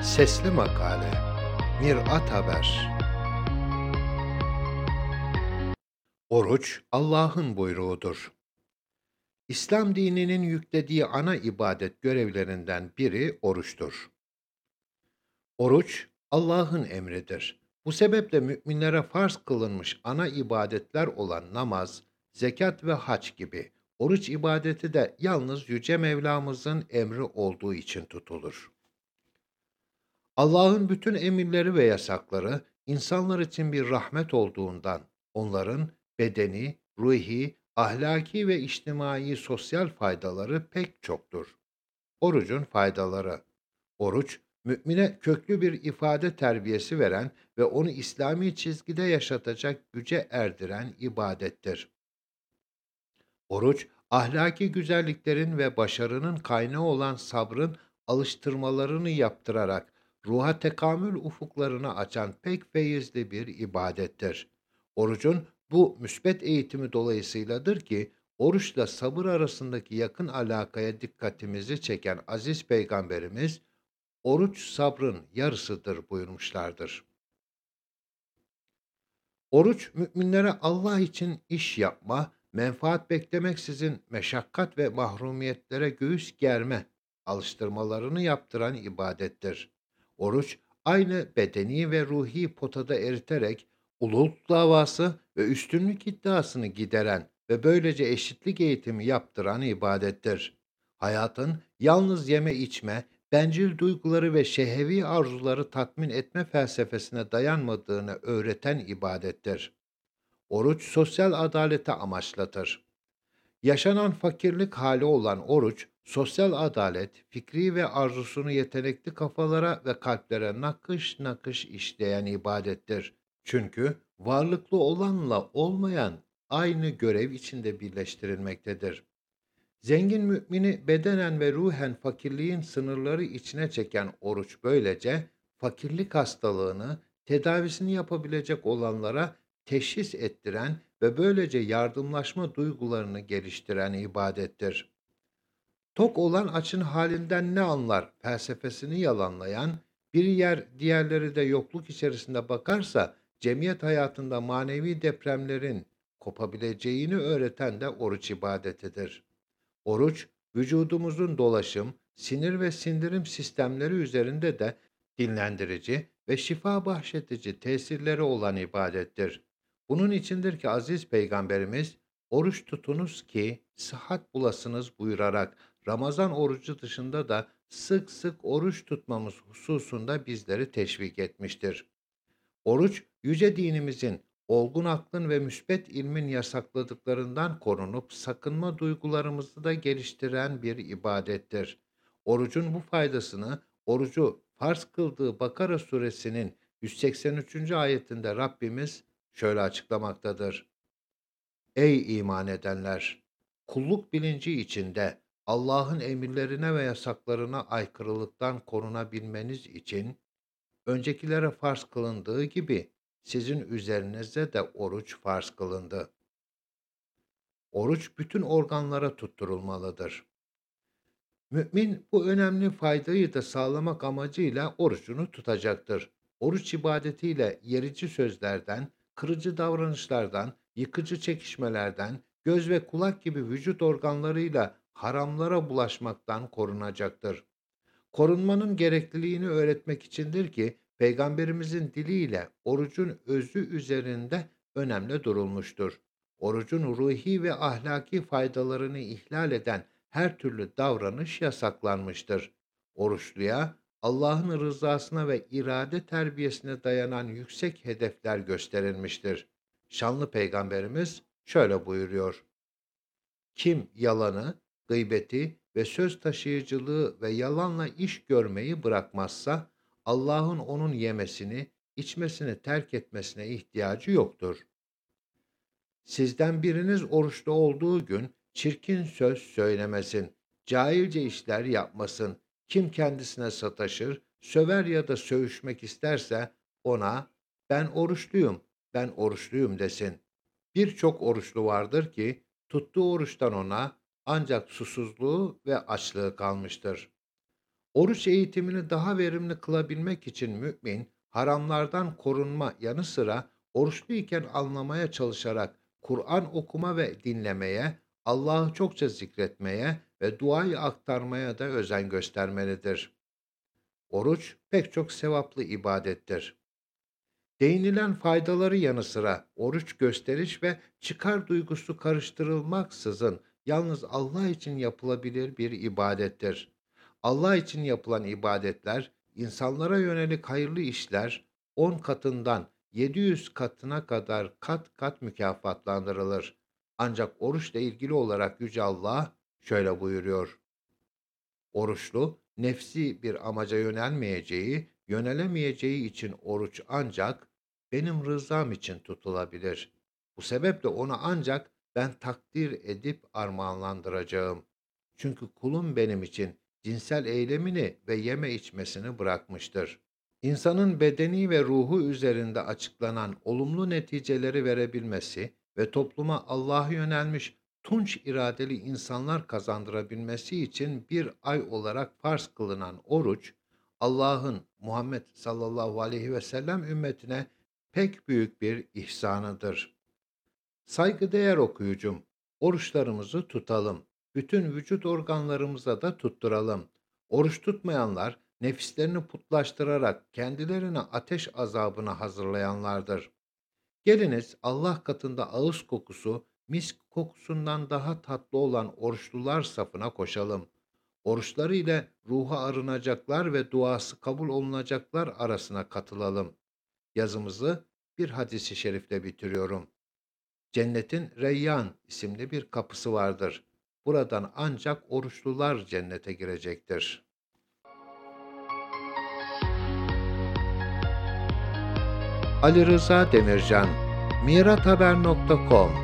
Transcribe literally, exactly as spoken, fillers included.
Sesli Makale Mirat Haber. Oruç, Allah'ın buyruğudur. İslam dininin yüklediği ana ibadet görevlerinden biri oruçtur. Oruç, Allah'ın emridir. Bu sebeple müminlere farz kılınmış ana ibadetler olan namaz, zekat ve hac gibi oruç ibadeti de yalnız Yüce Mevlamızın emri olduğu için tutulur. Allah'ın bütün emirleri ve yasakları insanlar için bir rahmet olduğundan onların bedeni, ruhi, ahlaki ve içtimai sosyal faydaları pek çoktur. Orucun faydaları: Oruç, mümine köklü bir ifade terbiyesi veren ve onu İslami çizgide yaşatacak güce erdiren ibadettir. Oruç, ahlaki güzelliklerin ve başarının kaynağı olan sabrın alıştırmalarını yaptırarak ruha tekamül ufuklarını açan pek feyizli bir ibadettir. Orucun bu müsbet eğitimi dolayısıyladır ki, oruçla sabır arasındaki yakın alakaya dikkatimizi çeken aziz Peygamberimiz, "Oruç sabrın yarısıdır." buyurmuşlardır. Oruç, müminlere Allah için iş yapma, menfaat beklemeksizin meşakkat ve mahrumiyetlere göğüs germe alıştırmalarını yaptıran ibadettir. Oruç, aynı bedeni ve ruhi potada eriterek ululuk davası ve üstünlük iddiasını gideren ve böylece eşitlik eğitimi yaptıran ibadettir. Hayatın yalnız yeme içme, bencil duyguları ve şehvi arzuları tatmin etme felsefesine dayanmadığını öğreten ibadettir. Oruç sosyal adaleti amaçlatır. Yaşanan fakirlik hali olan oruç, sosyal adalet, fikri ve arzusunu yetenekli kafalara ve kalplere nakış nakış işleyen ibadettir. Çünkü varlıklı olanla olmayan aynı görev içinde birleştirilmektedir. Zengin mümini bedenen ve ruhen fakirliğin sınırları içine çeken oruç böylece fakirlik hastalığını tedavisini yapabilecek olanlara teşhis ettiren ve böylece yardımlaşma duygularını geliştiren ibadettir. Tok olan açın halinden ne anlar felsefesini yalanlayan, bir yer diğerleri de yokluk içerisinde bakarsa cemiyet hayatında manevi depremlerin kopabileceğini öğreten de oruç ibadetidir. Oruç, vücudumuzun dolaşım, sinir ve sindirim sistemleri üzerinde de dinlendirici ve şifa bahşedici tesirleri olan ibadettir. Bunun içindir ki aziz Peygamberimiz, "Oruç tutunuz ki sıhhat bulasınız." buyurarak Ramazan orucu dışında da sık sık oruç tutmamız hususunda bizleri teşvik etmiştir. Oruç, yüce dinimizin olgun aklın ve müsbet ilmin yasakladıklarından korunup sakınma duygularımızı da geliştiren bir ibadettir. Orucun bu faydasını, orucu farz kıldığı Bakara suresinin yüz seksen üçüncü ayetinde Rabbimiz şöyle açıklamaktadır: Ey iman edenler! Kulluk bilinci içinde Allah'ın emirlerine ve yasaklarına aykırılıktan korunabilmeniz için öncekilere farz kılındığı gibi sizin üzerinize de oruç farz kılındı. Oruç bütün organlara tutturulmalıdır. Mümin bu önemli faydayı da sağlamak amacıyla orucunu tutacaktır. Oruç ibadetiyle yerici sözlerden, kırıcı davranışlardan, yıkıcı çekişmelerden, göz ve kulak gibi vücut organlarıyla haramlara bulaşmaktan korunacaktır. Korunmanın gerekliliğini öğretmek içindir ki Peygamberimizin diliyle orucun özü üzerinde önemli durulmuştur. Orucun ruhi ve ahlaki faydalarını ihlal eden her türlü davranış yasaklanmıştır. Oruçluya Allah'ın rızasına ve irade terbiyesine dayanan yüksek hedefler gösterilmiştir. Şanlı Peygamberimiz şöyle buyuruyor: Kim yalanı, gıybeti ve söz taşıyıcılığı ve yalanla iş görmeyi bırakmazsa, Allah'ın onun yemesini, içmesini terk etmesine ihtiyacı yoktur. Sizden biriniz oruçlu olduğu gün çirkin söz söylemesin, cahilce işler yapmasın. Kim kendisine sataşır, söver ya da söğüşmek isterse ona ben oruçluyum, ben oruçluyum desin. Birçok oruçlu vardır ki tuttuğu oruçtan ona ancak susuzluğu ve açlığı kalmıştır. Oruç eğitimini daha verimli kılabilmek için mümin, haramlardan korunma yanı sıra oruçluyken anlamaya çalışarak Kur'an okuma ve dinlemeye, Allah'ı çokça zikretmeye ve duayı aktarmaya da özen göstermelidir. Oruç pek çok sevaplı ibadettir. Değinilen faydaları yanı sıra oruç gösteriş ve çıkar duygusu karıştırılmaksızın yalnız Allah için yapılabilir bir ibadettir. Allah için yapılan ibadetler, insanlara yönelik hayırlı işler on katından yedi yüz katına kadar kat kat mükafatlandırılır. Ancak oruçla ilgili olarak Yüce Allah şöyle buyuruyor: Oruçlu, nefsi bir amaca yönelmeyeceği, yönelemeyeceği için oruç ancak benim rızam için tutulabilir. Bu sebeple onu ancak ben takdir edip armağanlandıracağım. Çünkü kulum benim için cinsel eylemini ve yeme içmesini bırakmıştır. İnsanın bedeni ve ruhu üzerinde açıklanan olumlu neticeleri verebilmesi ve topluma Allah'a yönelmiş tunç iradeli insanlar kazandırabilmesi için bir ay olarak farz kılınan oruç, Allah'ın Muhammed sallallahu aleyhi ve sellem ümmetine pek büyük bir ihsanıdır. Saygıdeğer okuyucum, oruçlarımızı tutalım. Bütün vücut organlarımıza da tutturalım. Oruç tutmayanlar, nefislerini putlaştırarak kendilerini ateş azabına hazırlayanlardır. Geliniz Allah katında ağız kokusu, misk kokusundan daha tatlı olan oruçlular safına koşalım. Oruçları ile ruhu arınacaklar ve duası kabul olunacaklar arasına katılalım. Yazımızı bir hadisi şerifle bitiriyorum. Cennetin Reyyan isimli bir kapısı vardır. Buradan ancak oruçlular cennete girecektir. Ali Rıza Demircan, mirathaber nokta com